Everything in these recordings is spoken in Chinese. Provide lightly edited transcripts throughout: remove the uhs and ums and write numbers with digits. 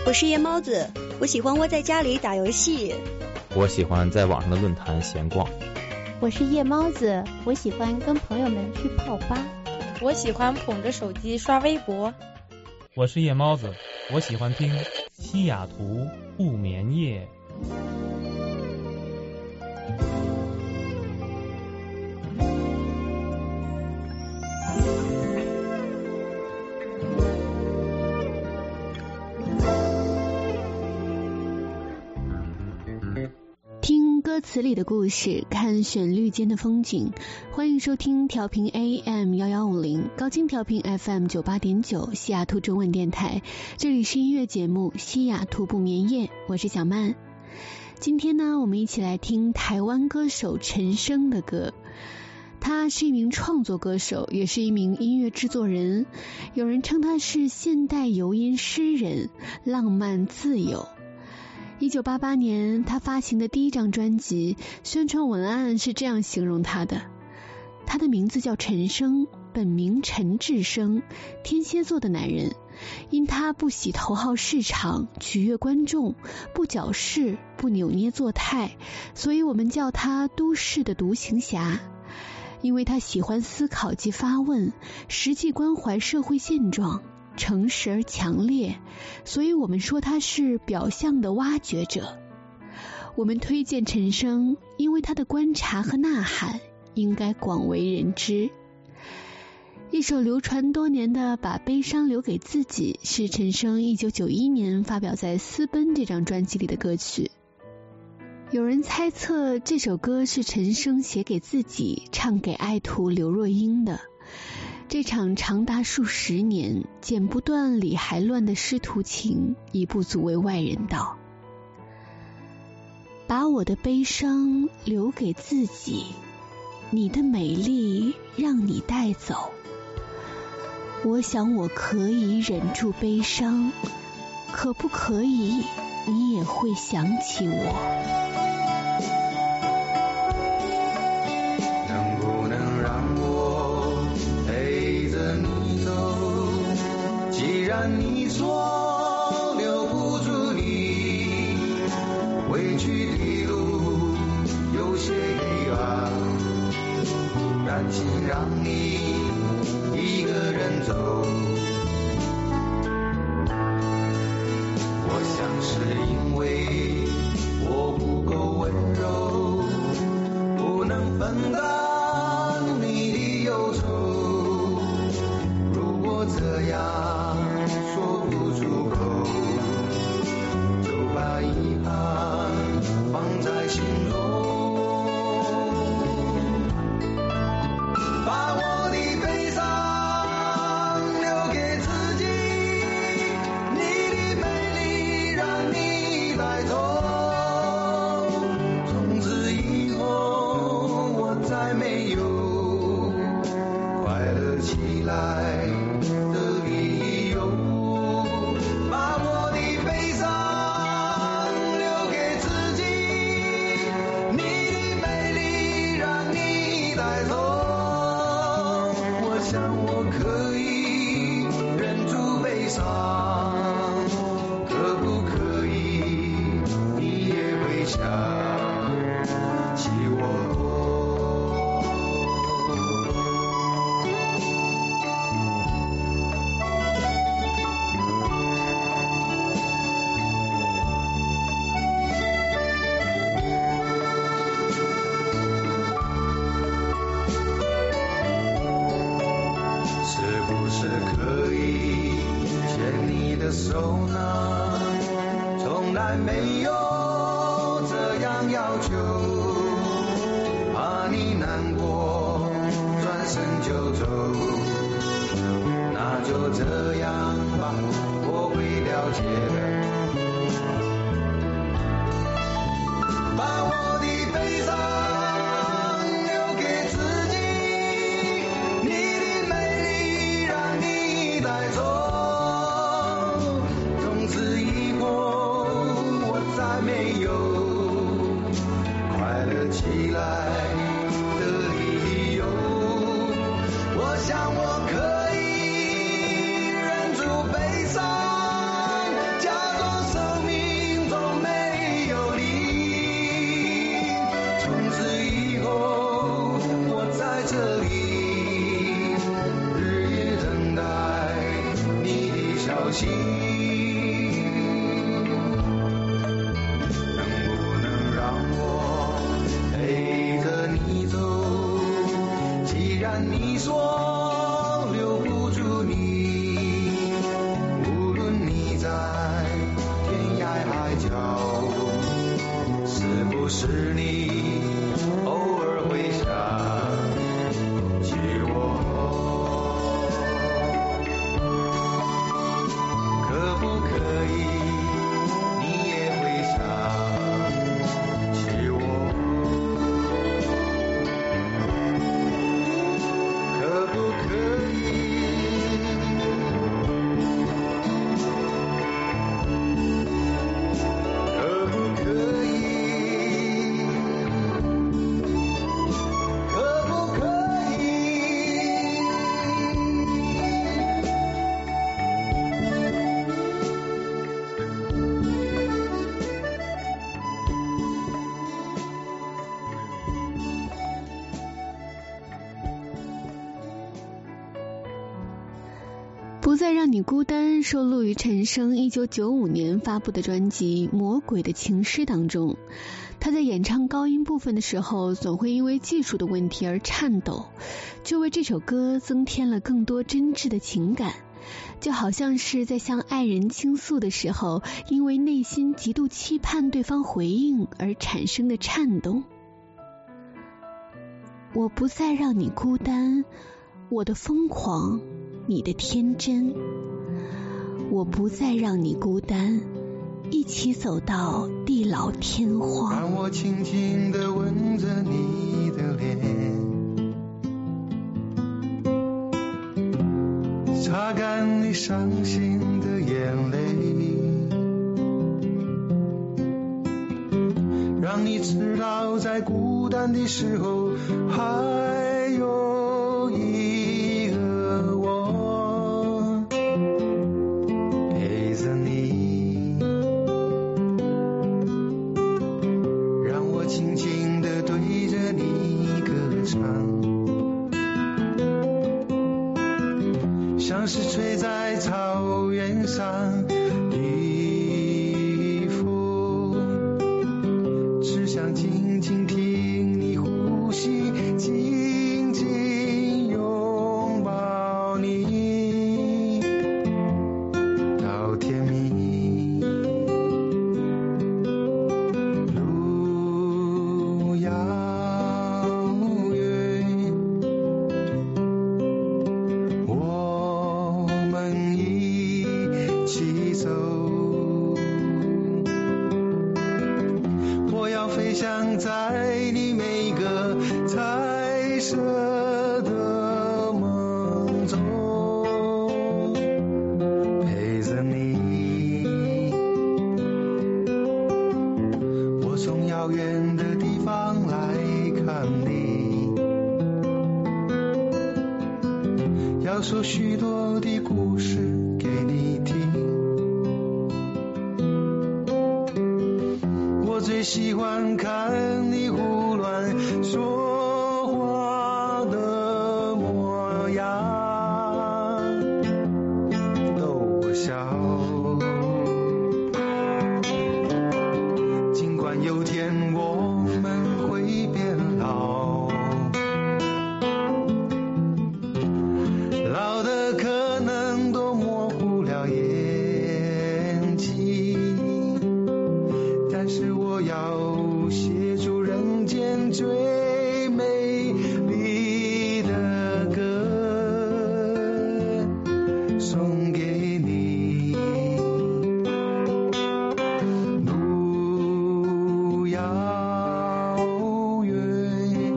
我是夜猫子，我喜欢窝在家里打游戏。 我喜欢在网上的论坛闲逛。 我是夜猫子，我喜欢跟朋友们去泡吧。 我喜欢捧着手机刷微博。 我是夜猫子，我喜欢听西雅图不眠夜。 听歌词里的故事，看旋律间的风景，欢迎收听调频 AM1150 高精调频 FM98.9 西雅图中文电台，这里是音乐节目西雅图不眠夜，我是小曼。今天呢，我们一起来听台湾歌手陈升的歌。他是一名创作歌手，也是一名音乐制作人，有人称他是现代游吟诗人，浪漫自由。1988年他发行的第一张专辑，宣传文案是这样形容他的：他的名字叫陈升，本名陈志升，天蝎座的男人，因他不喜头号市场，取悦观众，不矫饰，不扭捏作态，所以我们叫他都市的独行侠。因为他喜欢思考及发问，实际关怀社会现状，诚实而强烈，所以我们说他是表象的挖掘者。我们推荐陈升，因为他的观察和呐喊应该广为人知。一首流传多年的《把悲伤留给自己》是陈升1991年发表在《私奔》这张专辑里的歌曲。有人猜测这首歌是陈升写给自己，唱给爱徒刘若英的。这场长达数十年剪不断理还乱的师徒情，已不足为外人道。把我的悲伤留给自己，你的美丽让你带走。我想我可以忍住悲伤，可不可以你也会想起我？ 你说留不住你，回去的路有些黑暗，担心让你一个人走。我想是因为我不够温柔，不能分担你的忧愁。如果这样说不出口，就把遗憾放在心中。把我的悲伤留给自己，你的美丽让你带走。从此以后我再没有快乐起来的理由。把我的悲伤留给自己，你的美丽让你带走。我想我可以忍住悲伤，可不可以你也会想起我？手呢，从来没有这样要求，怕你难过，转身就走。那就这样吧，我会了解的。把我的悲伤留给自己，你的美丽让你带走。没有快乐起来的理由，我想我可以忍住悲伤，假能不能让我陪着你走？既然你说留不住你，无论你在天涯海角，是不是你偶尔会想起我？可不可以你也会想起我？可不可以？可不可以？可不可以？ 不再让你孤单收录于陈升1995年发布的专辑《魔鬼的情诗》当中。他在演唱高音部分的时候，总会因为技术的问题而颤抖，就为这首歌增添了更多真挚的情感，就好像是在向爱人倾诉的时候，因为内心极度期盼对方回应而产生的颤动。我不再让你孤单，我的疯狂，你的天真，我不再让你孤单，一起走到地老天荒。 让我轻轻地吻着你的脸，擦干你伤心的眼泪，让你知道在孤单的时候还有一个我陪着你，让我轻轻地对着你歌唱，像是吹在草原上的风，只想静静听你呼吸，紧紧拥抱你到天明。路遥远，我们一起走，我要飞翔在你每个彩色的梦中，陪着你。我从遥远的地方来看你，要说许多的故事给你听。我最喜欢看你胡乱说话的模样，逗我笑。尽管有天我们会变老，老的可能都模糊了眼睛，但是我要写出人间最美丽的歌送给你。路遥远，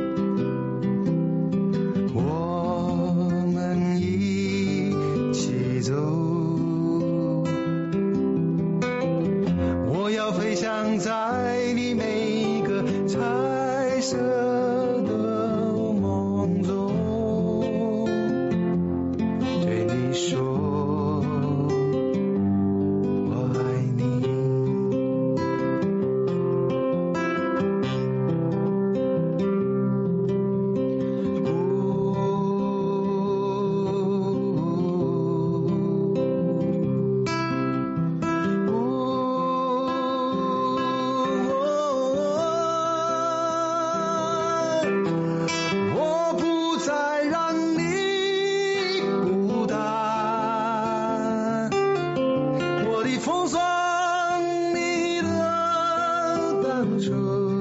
我们一起走，我要飞翔在你每个彩色的梦中，对你说我爱你。 的风霜，你的单纯，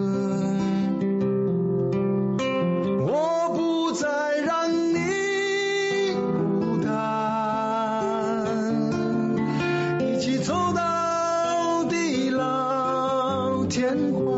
我不再让你孤单，一起走到地老天荒。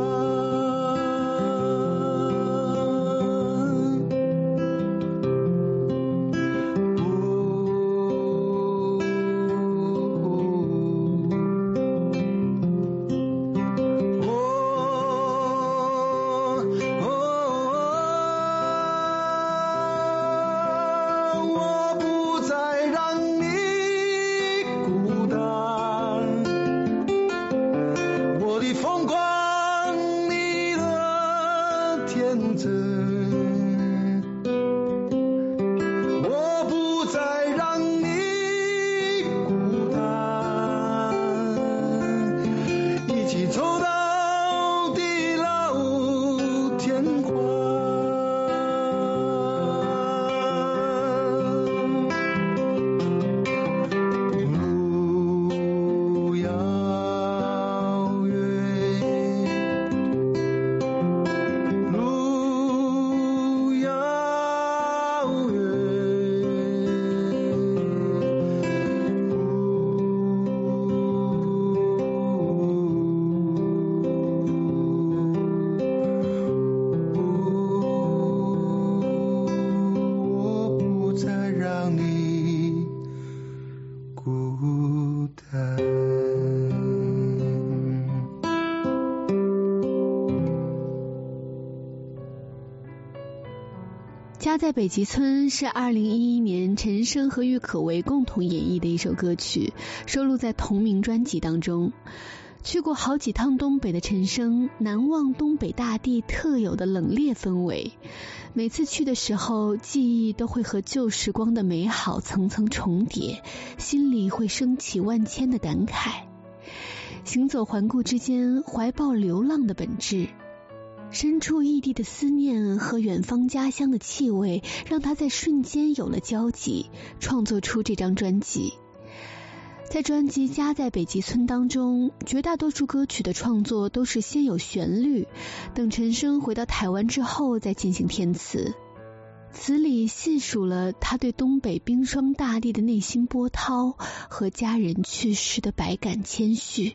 家在北极村是2011年陈升和郁可唯共同演绎的一首歌曲，收录在同名专辑当中。去过好几趟东北的陈升难忘东北大地特有的冷冽氛围，每次去的时候记忆都会和旧时光的美好层层重叠，心里会升起万千的感慨。行走环顾之间，怀抱流浪的本质，身处异地的思念和远方家乡的气味，让他在瞬间有了交集，创作出这张专辑。在专辑《家在北极村》当中，绝大多数歌曲的创作都是先有旋律，等陈升回到台湾之后再进行填词。词里细数了他对东北冰霜大地的内心波涛和家人去世的百感千绪。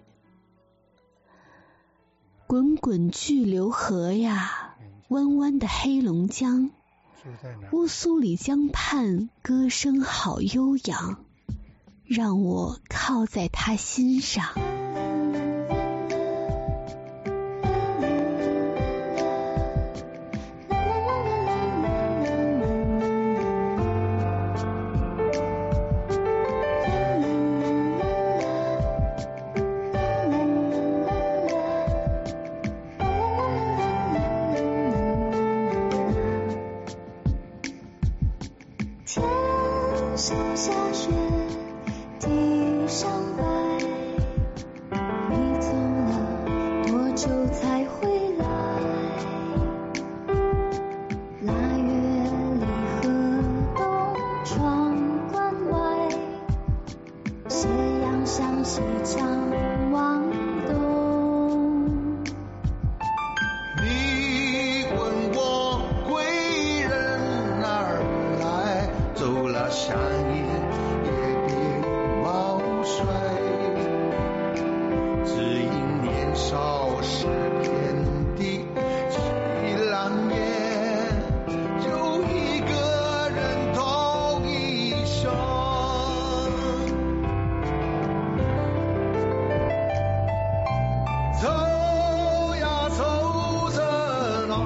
滚滚巨流河呀，弯弯的黑龙江，乌苏里江畔歌声好悠扬，让我靠在他心上。 天上下雪，地上白，你走了多久才回来？腊月里河东窗关外，斜阳向西张望东。 你问我归人哪儿来，走了山野也别毛衰，只因年少时遍地起浪烟，就一个人走一生。走呀走着呢，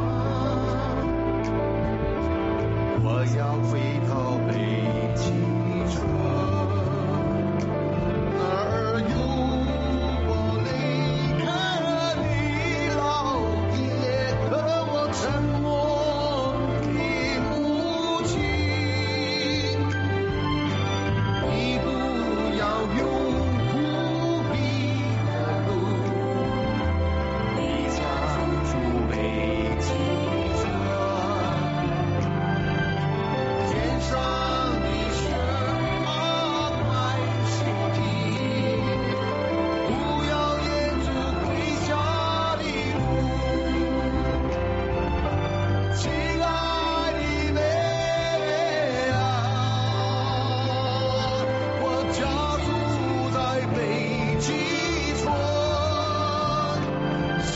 我要回到北极村，哪儿有我离开你，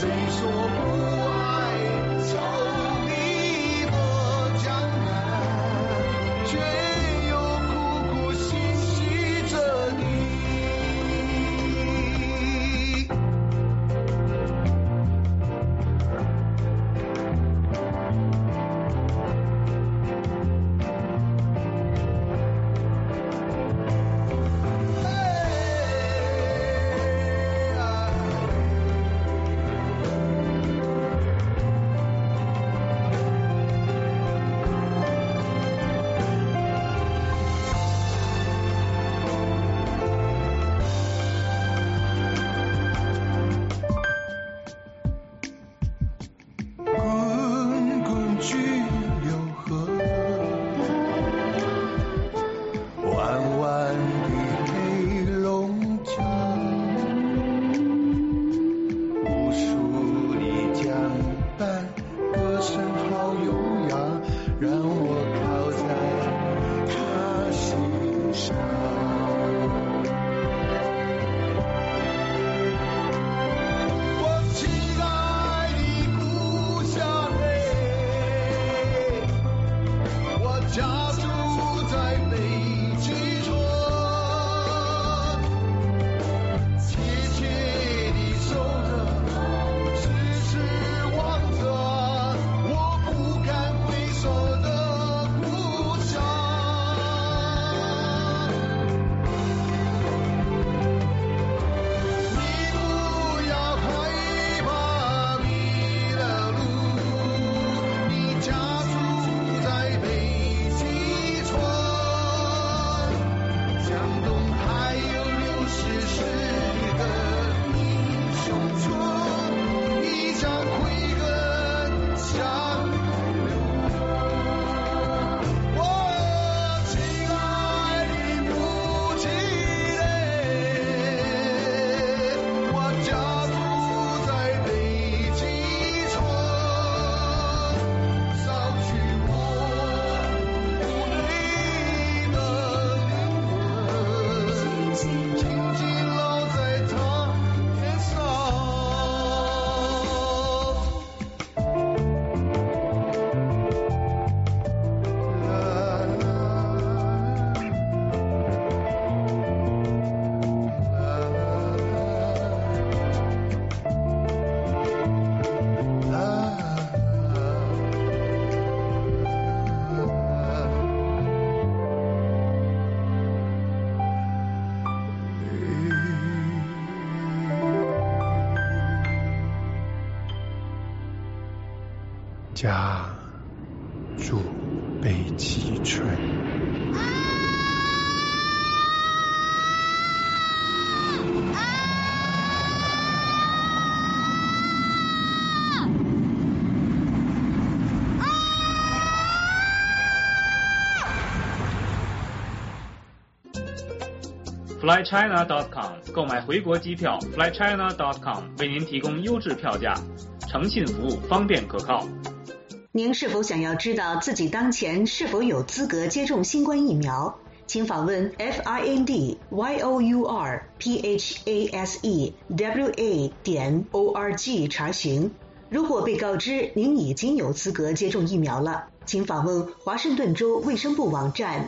谁说不爱走你的江南，却又苦苦心系着你。滚滚去流河，弯弯的黑龙江，无数的江畔，歌声好悠扬，让我靠在他心上。我亲爱的故乡我家住在北极村，切切地守着，痴痴望着我不敢回首的故乡。你不要害怕迷了路，你家住在北极村，江东还有60个英雄村，你将悔恨相留。我亲爱的母亲我家住在北极村，扫去我无泪的灵魂，紧紧烙在他脸上。家住北极村。 FlyChina.com 购买回国机票 ，FlyChina.com 为您提供优质票价，诚信服务，方便可靠。 您是否想要知道自己当前是否有资格接种新冠疫苗？请访问 FINDYOURPHASEWA.org 查询。如果被告知您已经有资格接种疫苗了，请访问华盛顿州卫生部网站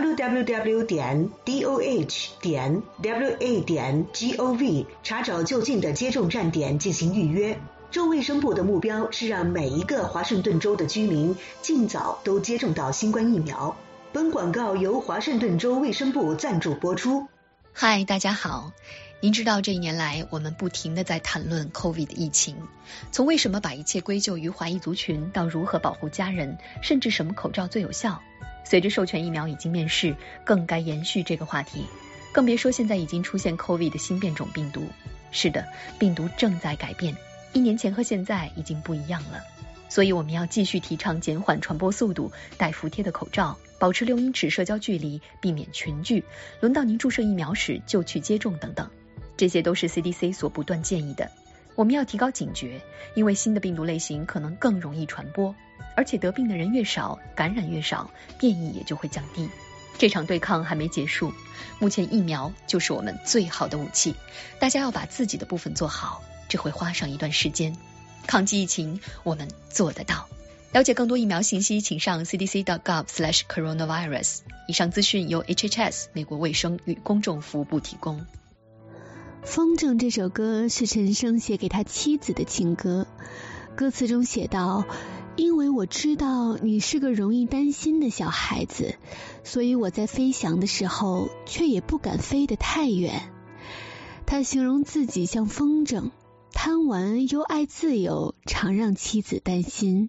www.doh.wa.gov 查找就近的接种站点进行预约。州卫生部的目标是让每一个华盛顿州的居民尽早都接种到新冠疫苗。本广告由华盛顿州卫生部赞助播出。 嗨，大家好。您知道这一年来我们不停地在谈论 COVID 的疫情，从为什么把一切归咎于华裔族群，到如何保护家人，甚至什么口罩最有效。随着授权疫苗已经面世，更该延续这个话题，更别说现在已经出现 COVID 的新变种病毒。是的，病毒正在改变，1年前和现在已经不一样了。所以我们要继续提倡减缓传播速度，戴服帖的口罩，保持6英尺社交距离，避免群聚，轮到您注射疫苗时就去接种等等。这些都是 CDC 所不断建议的。我们要提高警觉，因为新的病毒类型可能更容易传播，而且得病的人越少，感染越少，变异也就会降低。这场对抗还没结束，目前疫苗就是我们最好的武器，大家要把自己的部分做好， 只会花上一段时间。抗击疫情，我们做得到。了解更多疫苗信息，请上 cdc.gov/coronavirus。以上资讯由 HHS 美国卫生与公众服务部提供。 《风筝》这首歌是陈升写给他妻子的情歌，歌词中写道：因为我知道你是个容易担心的小孩子，所以我在飞翔的时候却也不敢飞得太远。他形容自己像风筝，贪玩又爱自由，常让妻子担心。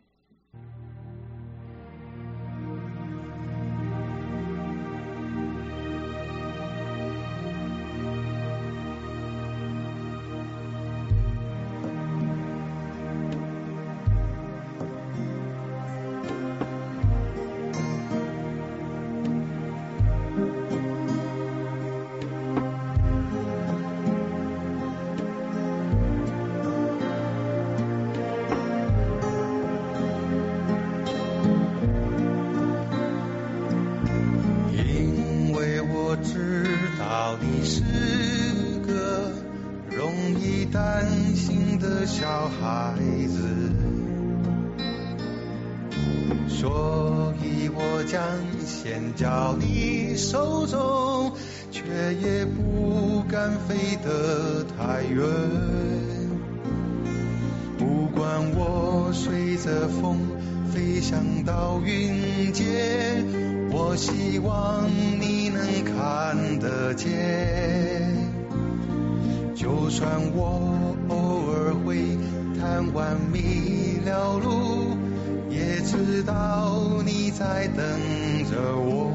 小孩子，所以我将线交你手中，却也不敢飞得太远。不管我随着风飞翔到云间，我希望你能看得见。就算我偶尔会贪玩迷了路，也知道你在等着我。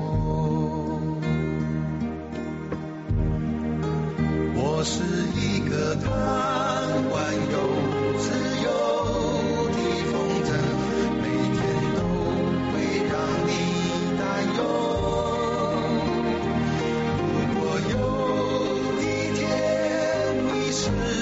我是一个贪玩又自由的风筝，每天都会让你担忧。如果有一天你失